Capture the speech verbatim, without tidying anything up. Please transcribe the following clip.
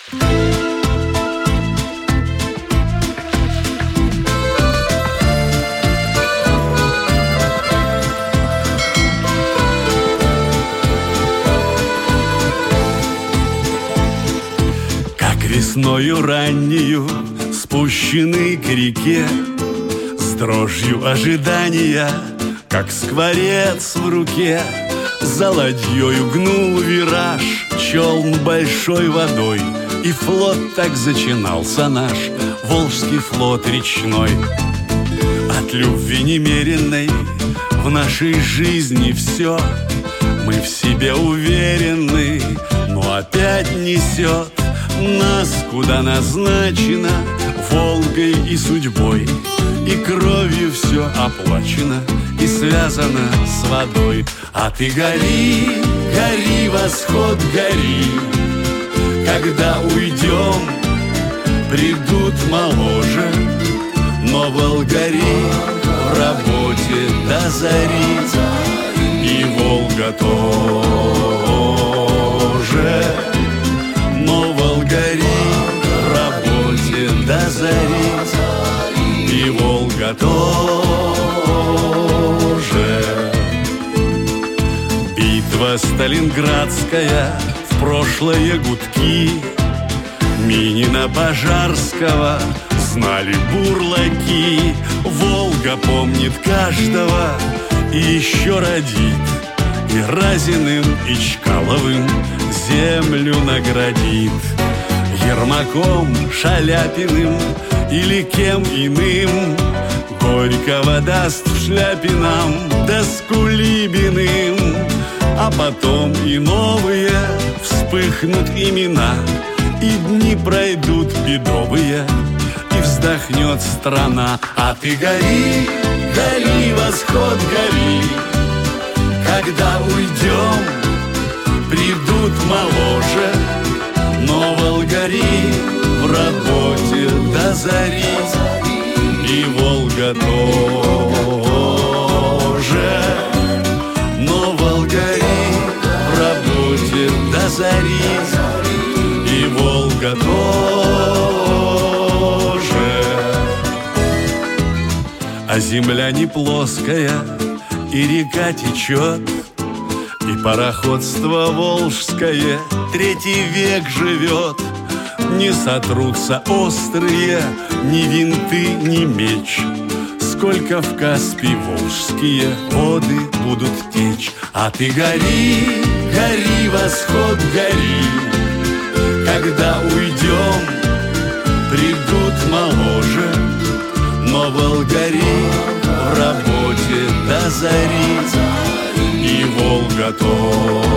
Весною раннею спущены к реке, с дрожью ожидания, как скворец в руке. За ладьёю гнул вираж челн большой водой, и флот так зачинался наш, Волжский флот речной. От любви немеренной в нашей жизни все, мы в себе уверены, но опять несет нас куда назначено, Волгой и судьбой, и кровью все оплачено и связано с водой. А ты гори, гори, восход, гори, когда уйдем, придут моложе, но Волгари в работе до зари, и Волга тоже. Но Волгари в работе до зари, и Волга тоже. Битва Сталинградская, в прошлые гудки Минина, Пожарского знали бурлаки. Волга помнит каждого и еще родит, и Разиным, и Чкаловым землю наградит. Ермаком, Шаляпиным или кем иным Горького даст в шляпе нам, да с Кулибиным. А потом и новые вспыхнут имена, и дни пройдут бедовые, и вздохнет страна. А ты гори, гори, восход, гори, когда уйдем, придут моложе, но Волгари в работе до зари, и Волга тоже. Но Волгари в работе до зари, и Волга тоже. А земля не плоская, и река течет, и пароходство волжское третий век живет. Не сотрутся острые ни винты, ни меч, сколько в Каспий волжские воды будут течь. А ты гори, гори, восход, гори, когда уйдем, придут моложе, но Волгари в работе до зари, и Волга тоже.